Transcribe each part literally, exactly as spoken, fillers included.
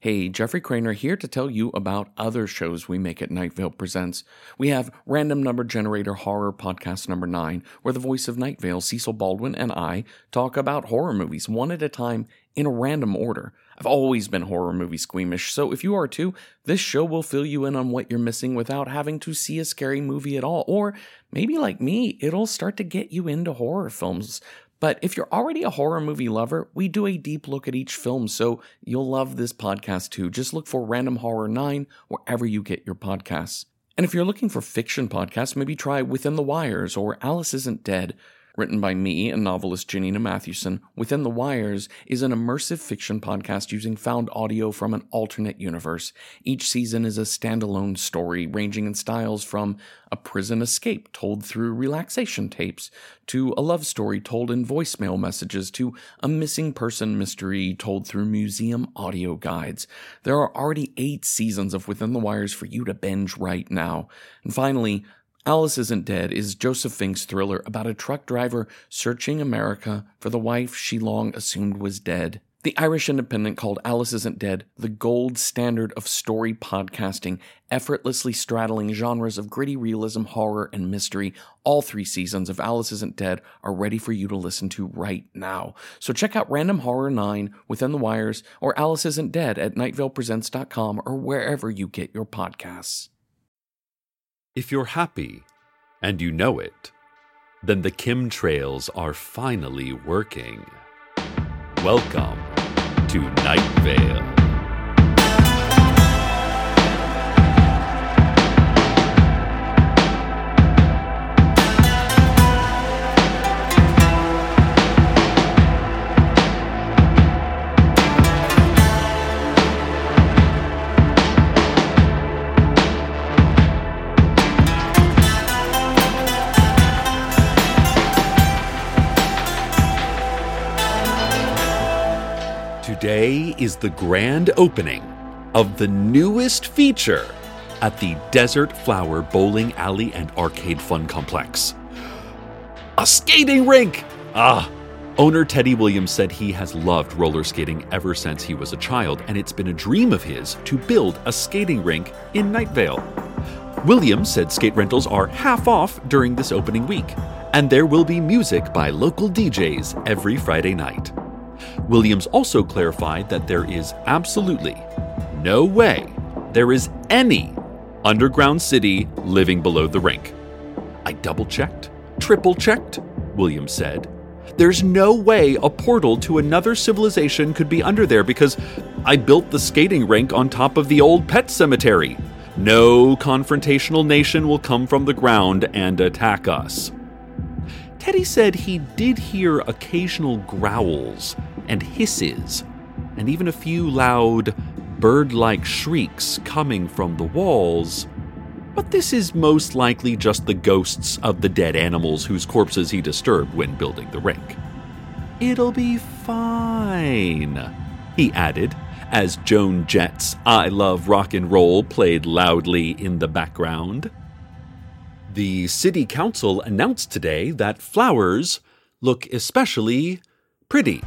Hey, Jeffrey Craner here to tell you about other shows we make at Night Vale Presents. We have Random Number Generator Horror Podcast Number nine, where the voice of Night Vale, Cecil Baldwin, and I talk about horror movies one at a time in a random order. I've always been horror movie squeamish, so if you are too, this show will fill you in on what you're missing without having to see a scary movie at all. Or maybe like me, it'll start to get you into horror films. But if you're already a horror movie lover, we do a deep look at each film, so you'll love this podcast too. Just look for Random Horror nine wherever you get your podcasts. And if you're looking for fiction podcasts, maybe try Within the Wires or Alice Isn't Dead. Written by me and novelist Janina Mathewson, Within the Wires is an immersive fiction podcast using found audio from an alternate universe. Each season is a standalone story ranging in styles from a prison escape told through relaxation tapes, to a love story told in voicemail messages, to a missing person mystery told through museum audio guides. There are already eight seasons of Within the Wires for you to binge right now. And finally, Alice Isn't Dead is Joseph Fink's thriller about a truck driver searching America for the wife she long assumed was dead. The Irish Independent called Alice Isn't Dead the gold standard of story podcasting, effortlessly straddling genres of gritty realism, horror, and mystery. All three seasons of Alice Isn't Dead are ready for you to listen to right now. So check out Random Horror nine, Within the Wires, or Alice Isn't Dead at night vale presents dot com or wherever you get your podcasts. If you're happy, and you know it, then the chemtrails are finally working. Welcome to Night Vale. Today is the grand opening of the newest feature at the Desert Flower Bowling Alley and Arcade Fun Complex. A skating rink! Ah! Owner Teddy Williams said he has loved roller skating ever since he was a child, and it's been a dream of his to build a skating rink in Night Vale. Williams said skate rentals are half off during this opening week, and there will be music by local D Js every Friday night. Williams also clarified that there is absolutely no way there is any underground city living below the rink. I double-checked, triple-checked, Williams said. There's no way a portal to another civilization could be under there because I built the skating rink on top of the old pet cemetery. No confrontational nation will come from the ground and attack us. Teddy said he did hear occasional growls and hisses, and even a few loud, bird-like shrieks coming from the walls. But this is most likely just the ghosts of the dead animals whose corpses he disturbed when building the rink. It'll be fine, he added, as Joan Jett's I Love Rock and Roll played loudly in the background. The city council announced today that flowers look especially pretty.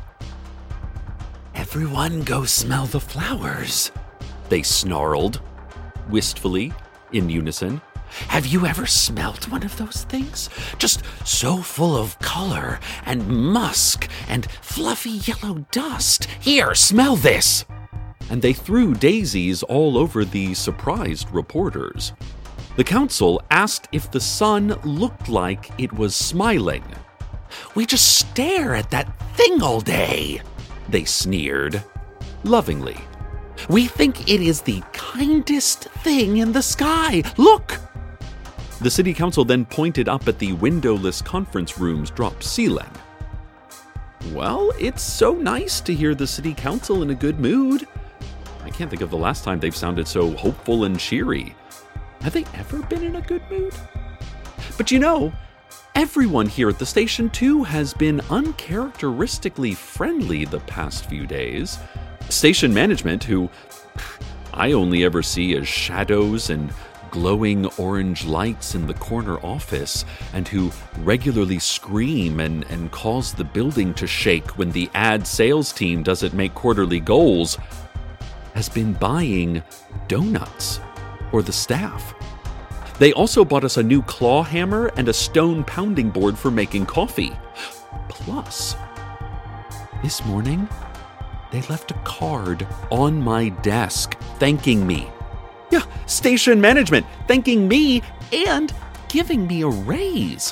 Everyone go smell the flowers, they snarled, wistfully, in unison. Have you ever smelled one of those things? Just so full of color and musk and fluffy yellow dust. Here, smell this! And they threw daisies all over the surprised reporters. The council asked if the sun looked like it was smiling. We just stare at that thing all day, they sneered, lovingly. We think it is the kindest thing in the sky. Look! The city council then pointed up at the windowless conference room's drop ceiling. Well, it's so nice to hear the city council in a good mood. I can't think of the last time they've sounded so hopeful and cheery. Have they ever been in a good mood? But you know, everyone here at the station, too, has been uncharacteristically friendly the past few days. Station management, who I only ever see as shadows and glowing orange lights in the corner office, and who regularly scream and, and cause the building to shake when the ad sales team doesn't make quarterly goals, has been buying donuts for the staff. They also bought us a new claw hammer and a stone pounding board for making coffee. Plus, this morning, they left a card on my desk thanking me. Yeah, station management thanking me and giving me a raise.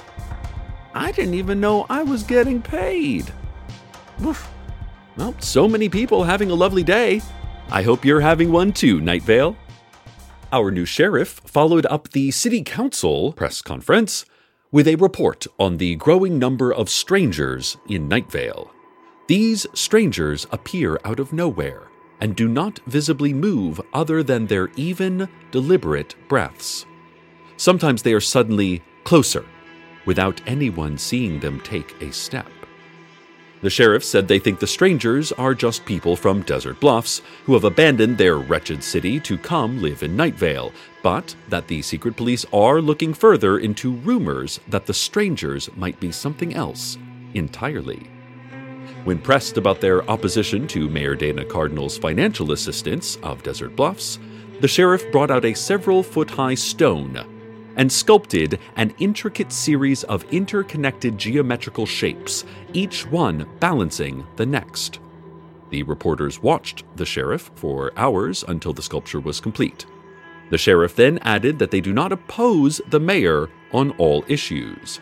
I didn't even know I was getting paid. Oof. Well, so many people having a lovely day. I hope you're having one too, Night Vale. Our new sheriff followed up the city council press conference with a report on the growing number of strangers in Night Vale. These strangers appear out of nowhere and do not visibly move other than their even, deliberate breaths. Sometimes they are suddenly closer, without anyone seeing them take a step. The sheriff said they think the strangers are just people from Desert Bluffs who have abandoned their wretched city to come live in Night Vale, but that the secret police are looking further into rumors that the strangers might be something else entirely. When pressed about their opposition to Mayor Dana Cardinal's financial assistance of Desert Bluffs, the sheriff brought out a several-foot-high stone and sculpted an intricate series of interconnected geometrical shapes, each one balancing the next. The reporters watched the sheriff for hours until the sculpture was complete. The sheriff then added that they do not oppose the mayor on all issues.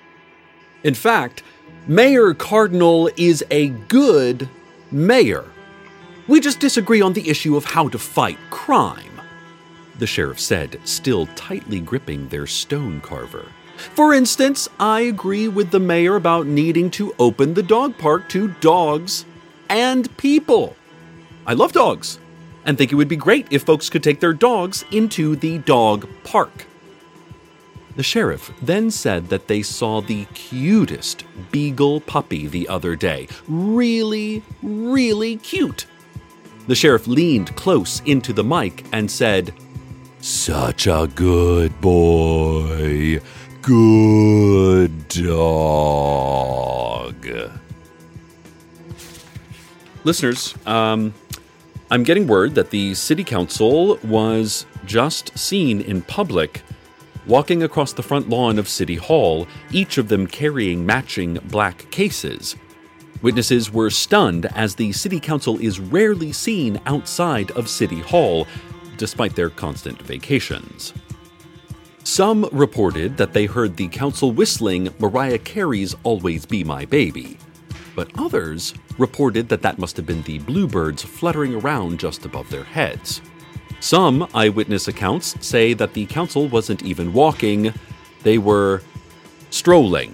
In fact, Mayor Cardinal is a good mayor. We just disagree on the issue of how to fight crime, the sheriff said, still tightly gripping their stone carver. For instance, I agree with the mayor about needing to open the dog park to dogs and people. I love dogs and think it would be great if folks could take their dogs into the dog park. The sheriff then said that they saw the cutest beagle puppy the other day. Really, really cute. The sheriff leaned close into the mic and said, "Such a good boy. Good dog." Listeners, um, I'm getting word that the city council was just seen in public walking across the front lawn of City Hall, each of them carrying matching black cases. Witnesses were stunned as the city council is rarely seen outside of City Hall, despite their constant vacations. Some reported that they heard the council whistling Mariah Carey's Always Be My Baby, but others reported that that must have been the bluebirds fluttering around just above their heads. Some eyewitness accounts say that the council wasn't even walking, they were strolling.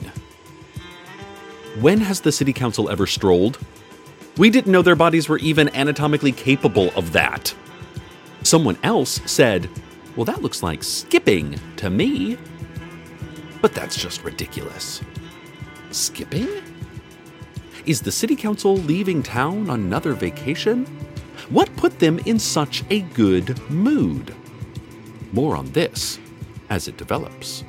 When has the city council ever strolled? We didn't know their bodies were even anatomically capable of that. Someone else said, "Well, that looks like skipping to me." But that's just ridiculous. Skipping? Is the city council leaving town on another vacation? What put them in such a good mood? More on this as it develops.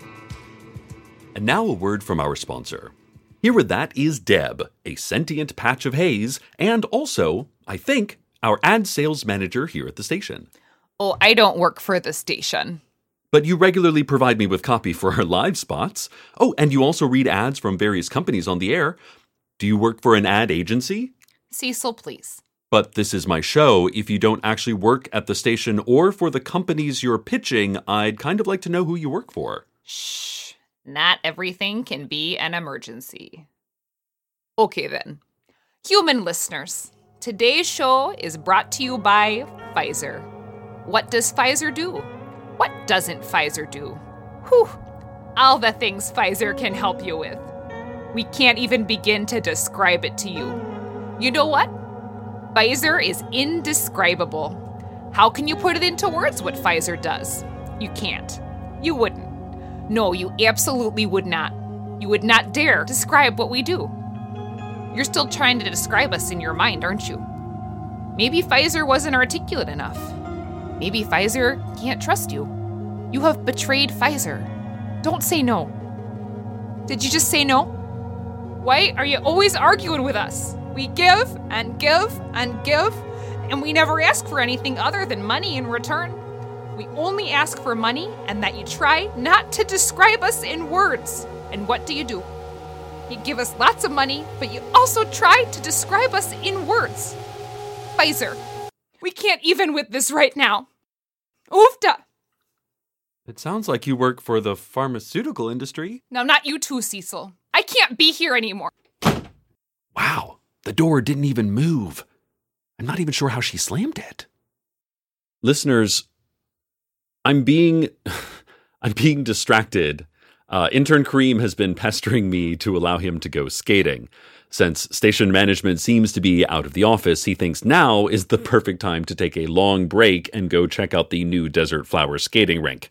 And now a word from our sponsor. Here with that is Deb, a sentient patch of haze, and also, I think, our ad sales manager here at the station. Oh, I don't work for the station. But you regularly provide me with copy for our live spots. Oh, and you also read ads from various companies on the air. Do you work for an ad agency? Cecil, please. But this is my show. If you don't actually work at the station or for the companies you're pitching, I'd kind of like to know who you work for. Shh. Not everything can be an emergency. Okay then. Human listeners, today's show is brought to you by Pfizer. What does Pfizer do? What doesn't Pfizer do? Whew. All the things Pfizer can help you with. We can't even begin to describe it to you. You know what? Pfizer is indescribable. How can you put it into words what Pfizer does? You can't. You wouldn't. No, you absolutely would not. You would not dare describe what we do. You're still trying to describe us in your mind, aren't you? Maybe Pfizer wasn't articulate enough. Maybe Pfizer can't trust you. You have betrayed Pfizer. Don't say no. Did you just say no? Why are you always arguing with us? We give and give and give, And we never ask for anything other than money in return. We only ask for money and that you try not to describe us in words. And what do you do? You give us lots of money, but you also try to describe us in words. Pfizer, we can't even with this right now. Oofta! It sounds like you work for the pharmaceutical industry. Now, not you too, Cecil. I can't be here anymore. Wow, the door didn't even move. I'm not even sure how she slammed it. Listeners, I'm being... I'm being distracted. Uh, intern Kareem has been pestering me to allow him to go skating. Since station management seems to be out of the office, he thinks now is the perfect time to take a long break and go check out the new Desert Flower skating rink.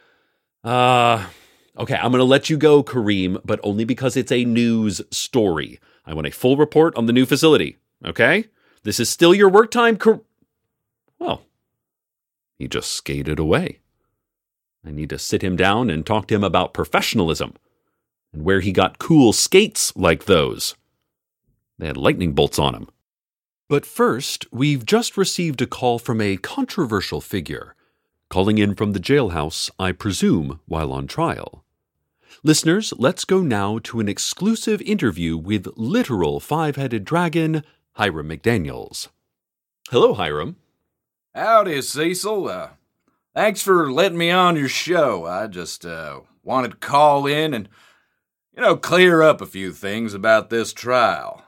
Uh, okay, I'm going to let you go, Kareem, but only because it's a news story. I want a full report on the new facility, okay? This is still your work time, Kar- Well, he just skated away. I need to sit him down and talk to him about professionalism and where he got cool skates like those. They had lightning bolts on them. But first, we've just received a call from a controversial figure, calling in from the jailhouse, I presume, while on trial. Listeners, let's go now to an exclusive interview with literal five-headed dragon, Hiram McDaniels. Hello, Hiram. Howdy, Cecil. Uh, thanks for letting me on your show. I just uh, wanted to call in and, you know, clear up a few things about this trial.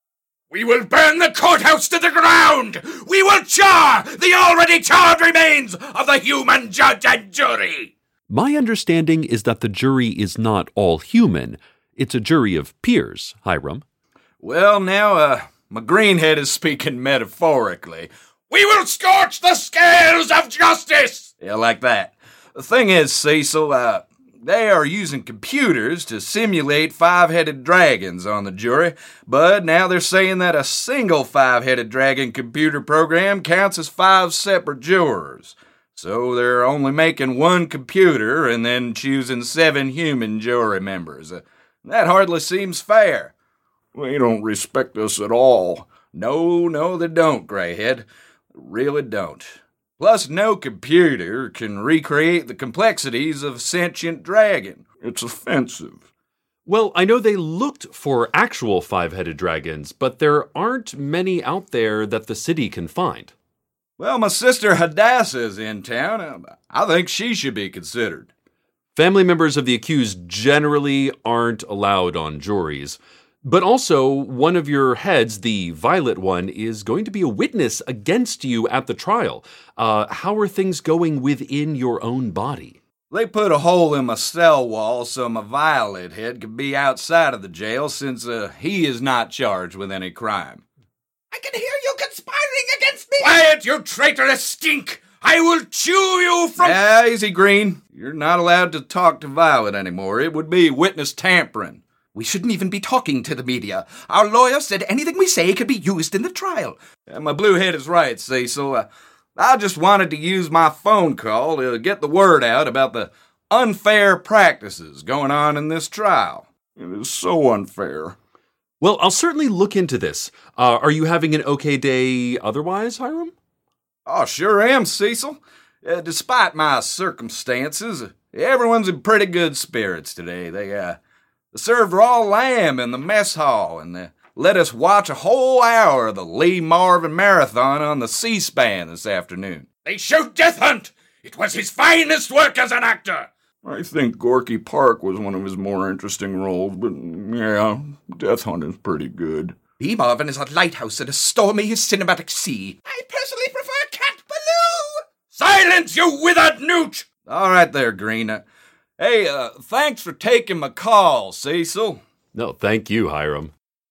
We will burn the courthouse to the ground! We will char the already charred remains of the human judge and jury! My understanding is that the jury is not all human. It's a jury of peers, Hiram. Well, now, uh, my greenhead is speaking metaphorically. We will scorch the scales of justice! Yeah, like that. The thing is, Cecil, uh, they are using computers to simulate five-headed dragons on the jury, but now they're saying that a single five-headed dragon computer program counts as five separate jurors. So they're only making one computer and then choosing seven human jury members. Uh, that hardly seems fair. They don't respect us at all. No, no, they don't, Greyhead. They really don't. Plus, no computer can recreate the complexities of a sentient dragon. It's offensive. Well, I know they looked for actual five-headed dragons, but there aren't many out there that the city can find. Well, my sister Hadassah's in town. I think she should be considered. Family members of the accused generally aren't allowed on juries. But also, one of your heads, the violet one, is going to be a witness against you at the trial. Uh, how are things going within your own body? They put a hole in my cell wall so my violet head could be outside of the jail since uh, he is not charged with any crime. I can hear you conspiring against me! Quiet, you traitorous stink! I will chew you from... Yeah, easy, Green. You're not allowed to talk to Violet anymore. It would be witness tampering. We shouldn't even be talking to the media. Our lawyer said anything we say could be used in the trial. Yeah, my blue head is right, Cecil. Uh, I just wanted to use my phone call to get the word out about the unfair practices going on in this trial. It is so unfair. Well, I'll certainly look into this. Uh, are you having an okay day otherwise, Hiram? Oh, sure am, Cecil. Uh, despite my circumstances, everyone's in pretty good spirits today. They, uh... They served raw lamb in the mess hall, and they let us watch a whole hour of the Lee Marvin Marathon on the C-SPAN this afternoon. They showed Death Hunt! It was his finest work as an actor! I think Gorky Park was one of his more interesting roles, but yeah, Death Hunt is pretty good. Lee Marvin is a lighthouse in a stormy cinematic sea. I personally prefer Cat Ballou! Silence, you withered newt! All right there, Green. Uh, Hey, uh, thanks for taking my call, Cecil. No, thank you, Hiram.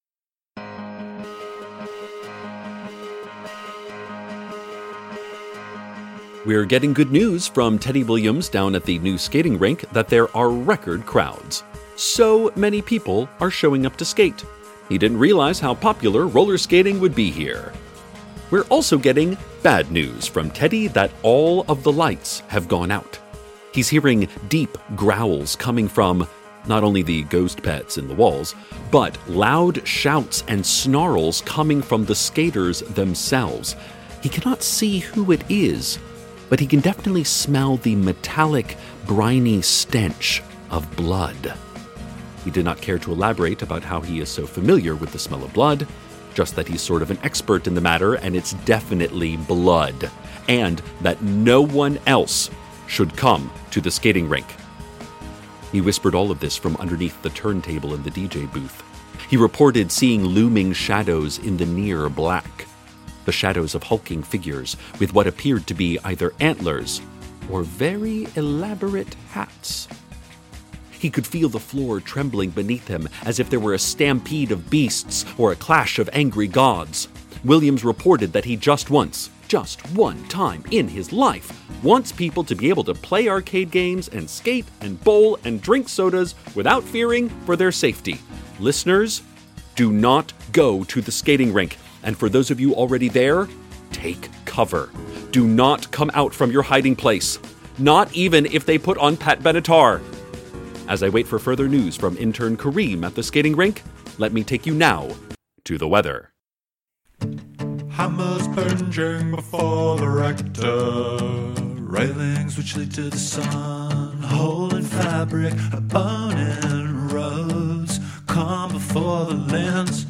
We're getting good news from Teddy Williams down at the new skating rink that there are record crowds. So many people are showing up to skate. He didn't realize how popular roller skating would be here. We're also getting bad news from Teddy that all of the lights have gone out. He's hearing deep growls coming from not only the ghost pets in the walls, but loud shouts and snarls coming from the skaters themselves. He cannot see who it is, but he can definitely smell the metallic, briny stench of blood. He did not care to elaborate about how he is so familiar with the smell of blood, just that he's sort of an expert in the matter and it's definitely blood, and that no one else should come to the skating rink. He whispered all of this from underneath the turntable in the D J booth. He reported seeing looming shadows in the near black, the shadows of hulking figures with what appeared to be either antlers or very elaborate hats. He could feel the floor trembling beneath him as if there were a stampede of beasts or a clash of angry gods. Williams reported that he just once, just one time in his life, wants people to be able to play arcade games and skate and bowl and drink sodas without fearing for their safety. Listeners, do not go to the skating rink. And for those of you already there, take cover. Do not come out from your hiding place. Not even if they put on Pat Benatar. As I wait for further news from intern Kareem at the skating rink, let me take you now to the weather. Hammers plunging before the rector, railings which lead to the sun, hole in fabric, a bone in rose, calm before the lens,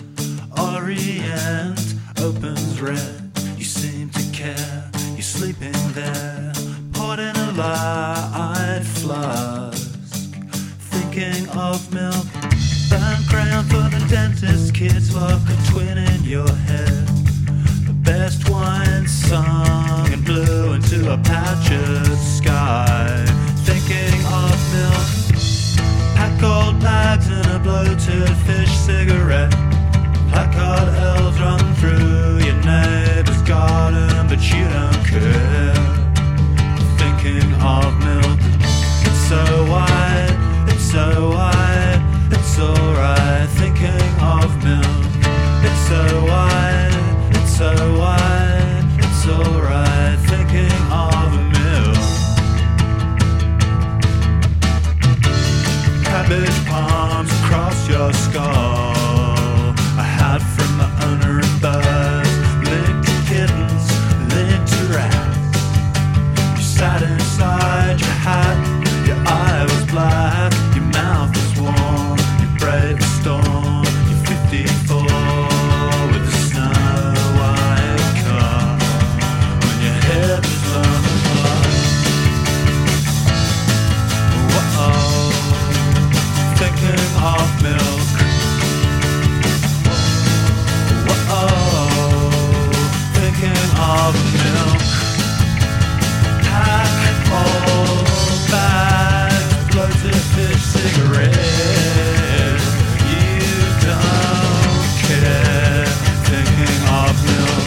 Orient opens red, you seem to care, you're sleeping there, poured in a light flask, thinking of milk, burnt crayon for the dentist, kids lock a twin in your head. Best wine sung and blew into a patch of sky. Thinking of milk, pack gold bags and a bloated fish cigarette. Placard elves run through your neighbor's garden, but you don't care. Thinking of milk, it's so wide, it's so wide, it's alright. Thinking of milk, it's so wide. So wide, it's alright, thinking of a meal. Cabbage palms across your skull, a hat from the owner of birds, linked to kittens, linked to rats. You sat inside your hat, your eye was black, your mouth was warm, you braved the storm, you're fifty-four with the snow. Of milk. Whoa, thinking of milk. Pack old bags, bloated fish cigarette. You don't care. Thinking of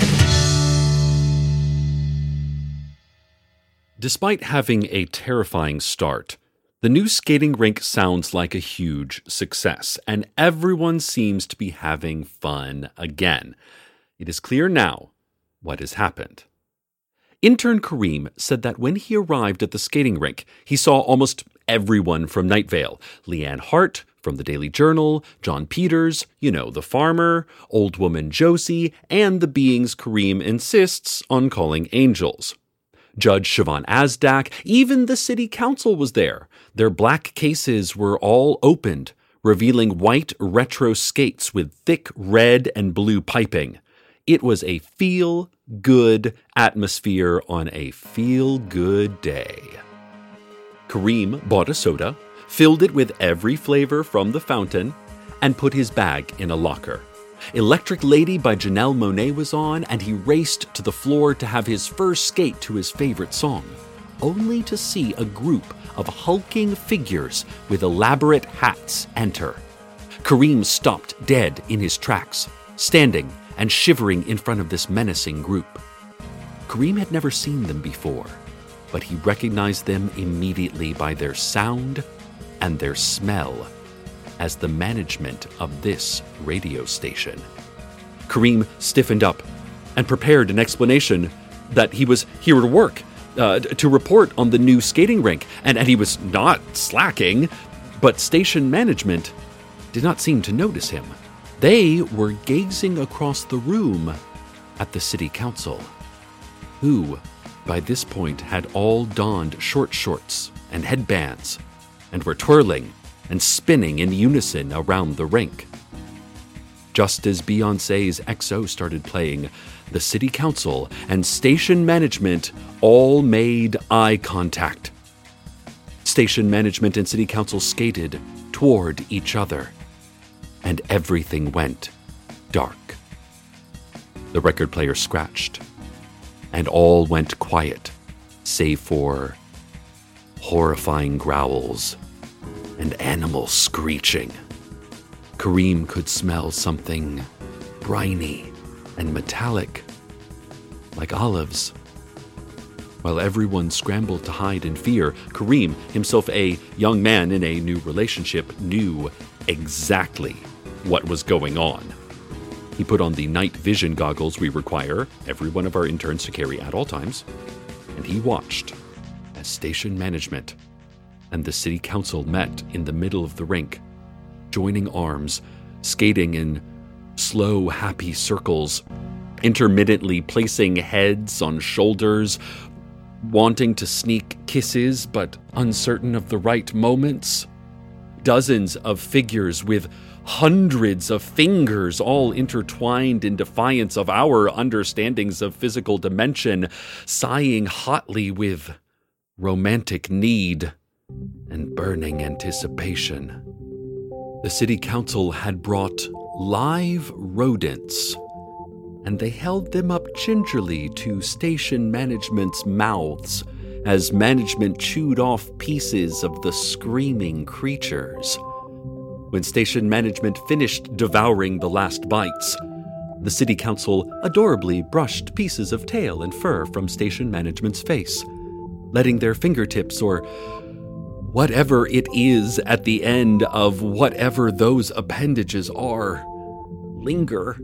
milk. Despite having a terrifying start, the new skating rink sounds like a huge success, and everyone seems to be having fun again. It is clear now what has happened. Intern Kareem said that when he arrived at the skating rink, he saw almost everyone from Night Vale. Leanne Hart from the Daily Journal, John Peters, you know, the farmer, Old Woman Josie, and the beings Kareem insists on calling angels. Judge Siobhan Asdak, even the city council was there. Their black cases were all opened, revealing white retro skates with thick red and blue piping. It was a feel-good atmosphere on a feel-good day. Kareem bought a soda, filled it with every flavor from the fountain, and put his bag in a locker. Electric Lady by Janelle Monáe was on, and he raced to the floor to have his first skate to his favorite song, only to see a group of hulking figures with elaborate hats enter. Kareem stopped dead in his tracks, standing and shivering in front of this menacing group. Kareem had never seen them before, but he recognized them immediately by their sound and their smell as the management of this radio station. Kareem stiffened up and prepared an explanation that he was here to work, uh, to report on the new skating rink, and, and he was not slacking, but station management did not seem to notice him. They were gazing across the room at the city council. who, by this point, had all donned short shorts and headbands and were twirling and spinning in unison around the rink. Just as Beyoncé's X O started playing, the city council and station management all made eye contact. Station management and city council skated toward each other, and everything went dark. The record player scratched, and all went quiet, save for horrifying growls and animal screeching. Kareem could smell something briny and metallic, like olives. While everyone scrambled to hide in fear, Kareem, himself a young man in a new relationship, knew exactly what was going on. He put on the night vision goggles we require every one of our interns to carry at all times, and he watched as station management and the city council met in the middle of the rink, joining arms, skating in slow, happy circles, intermittently placing heads on shoulders, wanting to sneak kisses but uncertain of the right moments. Dozens of figures with hundreds of fingers all intertwined in defiance of our understandings of physical dimension, sighing hotly with romantic need and burning anticipation. The city council had brought live rodents, and they held them up gingerly to station management's mouths as management chewed off pieces of the screaming creatures. When station management finished devouring the last bites, the city council adorably brushed pieces of tail and fur from station management's face, letting their fingertips or whatever it is at the end of whatever those appendages are linger.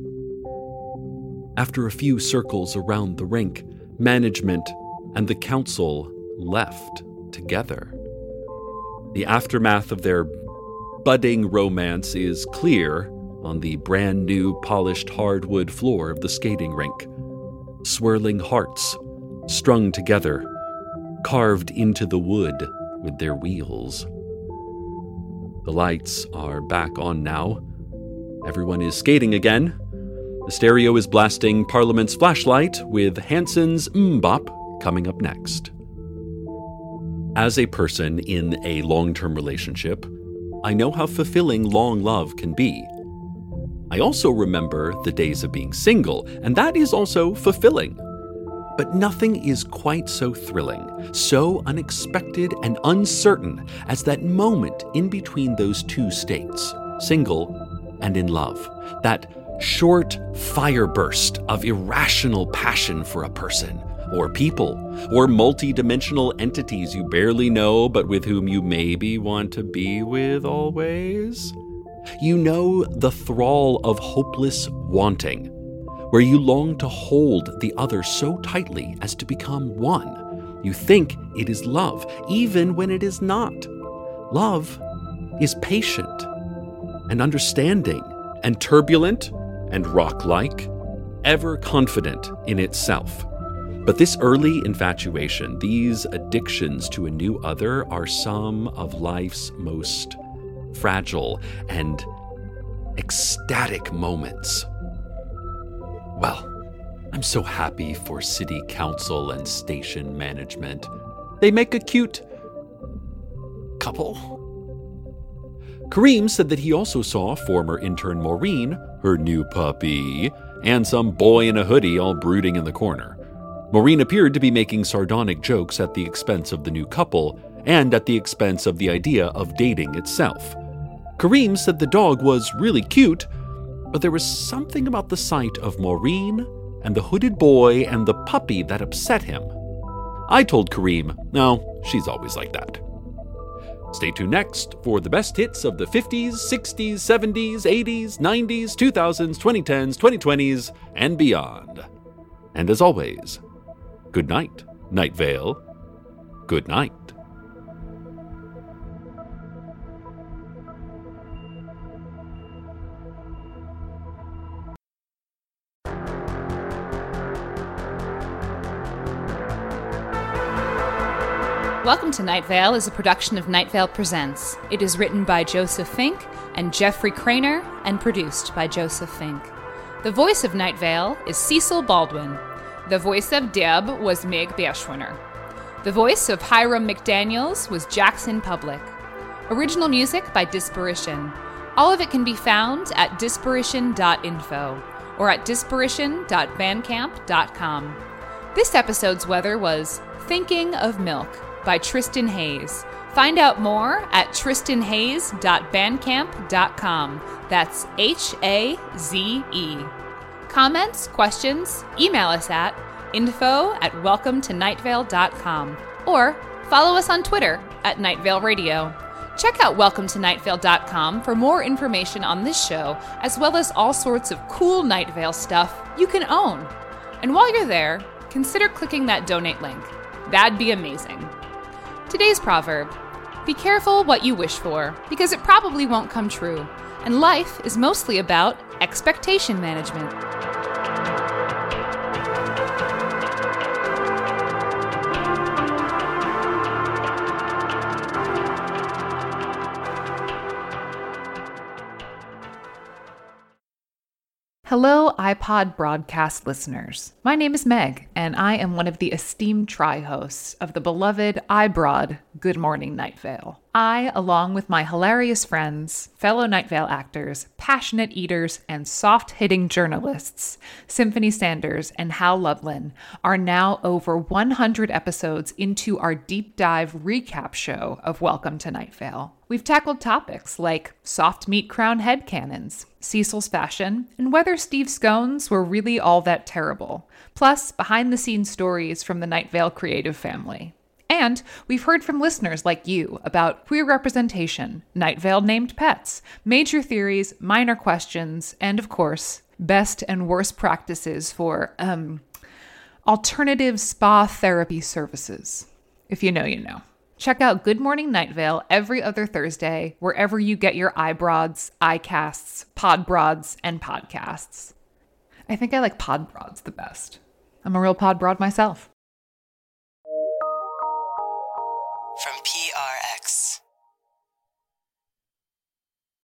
After a few circles around the rink, management and the council left together. The aftermath of their budding romance is clear on the brand new polished hardwood floor of the skating rink. Swirling hearts, strung together, carved into the wood with their wheels. The lights are back on now. Everyone is skating again. The stereo is blasting Parliament's Flashlight with Hanson's MMMBop coming up next. As a person in a long-term relationship, I know how fulfilling long love can be. I also remember the days of being single, and that is also fulfilling. But nothing is quite so thrilling, so unexpected and uncertain as that moment in between those two states, single and in love. That short fire burst of irrational passion for a person, or people, or multi-dimensional entities you barely know but with whom you maybe want to be with always. You know the thrall of hopeless wanting, where you long to hold the other so tightly as to become one. You think it is love, even when it is not. Love is patient and understanding and turbulent and rock-like, ever confident in itself. But this early infatuation, these addictions to a new other, are some of life's most fragile and ecstatic moments. Well, I'm so happy for city council and station management. They make a cute couple. Kareem said that he also saw former intern Maureen, her new puppy, and some boy in a hoodie all brooding in the corner. Maureen appeared to be making sardonic jokes at the expense of the new couple and at the expense of the idea of dating itself. Kareem said the dog was really cute, but there was something about the sight of Maureen and the hooded boy and the puppy that upset him. I told Kareem, no, she's always like that. Stay tuned next for the best hits of the fifties, sixties, seventies, eighties, nineties, two thousands, twenty tens, twenty twenties, and beyond. And as always, good night, Night Vale. Good night. Welcome to Night Vale is a production of Night Vale Presents. It is written by Joseph Fink and Jeffrey Craner and produced by Joseph Fink. The voice of Night Vale is Cecil Baldwin. The voice of Deb was Meg Berschwiner. The voice of Hiram McDaniels was Jackson Public. Original music by Disparition. All of it can be found at disparition dot info or at disparition dot bandcamp dot com. This episode's weather was Thinking of Milk by Tristan Hayes. Find out more at tristan hayes dot bandcamp dot com. That's H A Z E. Comments, questions, email us at info at welcome to night vale dot com or follow us on Twitter at Night Vale Radio. Check out welcome to night vale dot com for more information on this show, as well as all sorts of cool Night Vale stuff you can own. And while you're there, consider clicking that donate link. That'd be amazing. Today's proverb: be careful what you wish for, because it probably won't come true. And life is mostly about expectation management. Hello, iPod broadcast listeners. My name is Meg, and I am one of the esteemed tri-hosts of the beloved iBroad Good Morning Night Vale. I, along with my hilarious friends, fellow Night Vale actors, passionate eaters, and soft-hitting journalists, Symphony Sanders and Hal Lublin, are now over one hundred episodes into our deep dive recap show of Welcome to Night Vale. We've tackled topics like soft meat crown headcanons, Cecil's fashion, and whether Steve scones were really all that terrible, plus behind-the-scenes stories from the Night Vale creative family. And we've heard from listeners like you about queer representation, Night Vale named pets, major theories, minor questions, and of course, best and worst practices for, um, alternative spa therapy services. If you know, you know. Check out Good Morning Night Vale every other Thursday, wherever you get your iBroads, iCasts, Podbroads, and podcasts. I think I like Podbroads the best. I'm a real Podbroad myself.